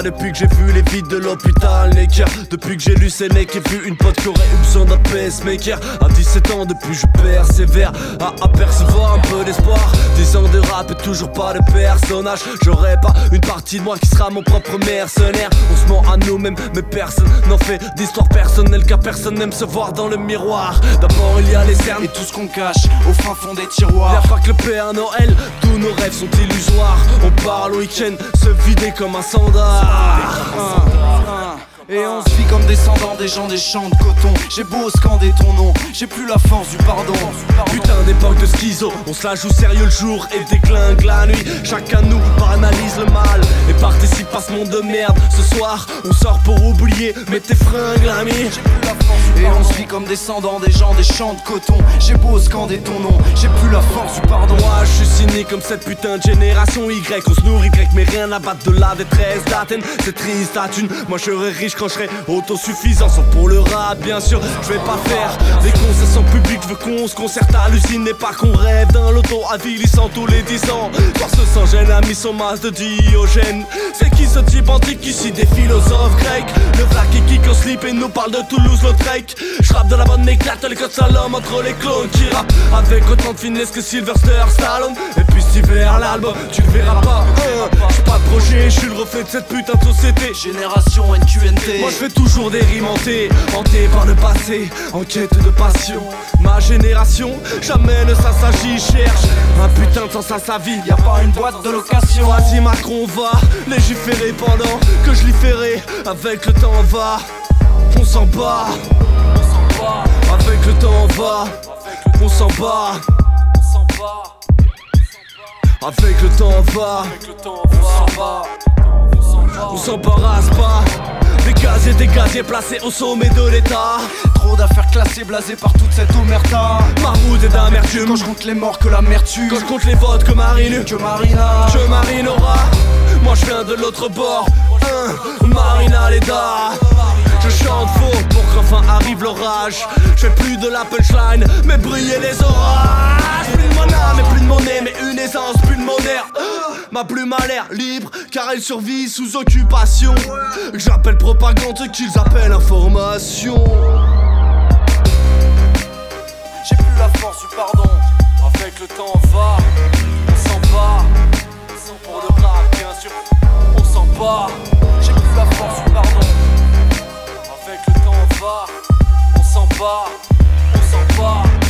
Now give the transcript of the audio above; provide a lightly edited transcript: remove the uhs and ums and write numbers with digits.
pas depuis que j'ai vu les vides de l'hôpital Necker. Depuis que j'ai lu Sénèque et vu une pote qui aurait eu besoin d'un pacemaker. À 17 ans depuis je persévère à apercevoir un peu d'espoir. 10 ans de rap et toujours pas de personnage. J'aurais pas une partie de moi qui sera mon propre mercenaire. On se ment à nous-mêmes mais personne n'en fait d'histoire personnelle, car personne n'aime se voir dans le miroir. D'abord il y a les cernes et tout ce qu'on cache au fin fond des tiroirs. Y'a pas que le Père Noël, tous nos rêves sont illusoires. On parle au week-end, se vider comme un sandar. Et on se vit comme descendants des gens des champs de coton. J'ai beau scander ton nom, j'ai plus la force du pardon. Putain d'époque de schizo, on se la joue sérieux le jour et déclingue la nuit. Chacun nous analyse le mal et participe à ce monde de merde. Ce soir, on sort pour oublier, mais tes fringues l'ami. Et on se vit comme descendants des gens des champs de coton. J'ai beau scander ton nom, j'ai plus la force du pardon. Moi je suis cynique comme cette putain de génération Y. On se nourrit grec mais rien à battre de la détresse d'Athènes. C'est triste à thune, moi je serais riche quand je serais autosuffisant. Sauf pour le rap bien sûr, je vais pas faire des concerts sans public. Je veux qu'on se concerte à l'usine et pas qu'on rêve d'un loto avilissant tous les 10 ans. Force sans gêne, amis son masse de Diogène. C'est qui ce type antique ici, des philosophes grecs? Le black qui kick en slip et nous parle de Toulouse-Lautrec. Je rappe de la bonne éclate, les codes salom entre les clones qui rappent avec autant de finesse que Sylvester Stallone. Et puis cet hiver l'album, tu le verras pas. J'suis pas de projet, je suis le reflet de cette putain de société. Génération NQNT. Moi je fais toujours des rimes hantées par le passé, en quête de passion. Ma génération, jamais ne s'assagit, cherche un putain de sens à sa vie. Y'a pas une boîte de location. Vas-y Macron va légiférer pendant que je libérerai. Avec le temps va, on s'en bat. Avec le temps va, on s'en bat. Avec le temps va, on s'embarrasse pas. Des gaziers placés au sommet de l'état. Trop d'affaires classées, blasées par toute cette omerta. Ma route est d'amertume. Quand je compte les morts que la mer tue. Quand je compte les votes que Marine, que Marina, que Marine aura. Moi je viens de l'autre bord, Marina Leda. Je chante faux pour qu'enfin arrive l'orage. Je fais plus de la punchline, mais briller les orages. Plus de mon âme et plus de monnaie, mais une essence pulmonaire. Ma plume a l'air libre, car elle survit sous occupation. J'appelle propagande ce qu'ils appellent information. J'ai plus la force du pardon. Avec le temps va, on s'en bat. Pour le rap bien sûr, on s'en bat. J'ai plus la force du pardon. Avec le temps va, on s'en bat, on s'en bat.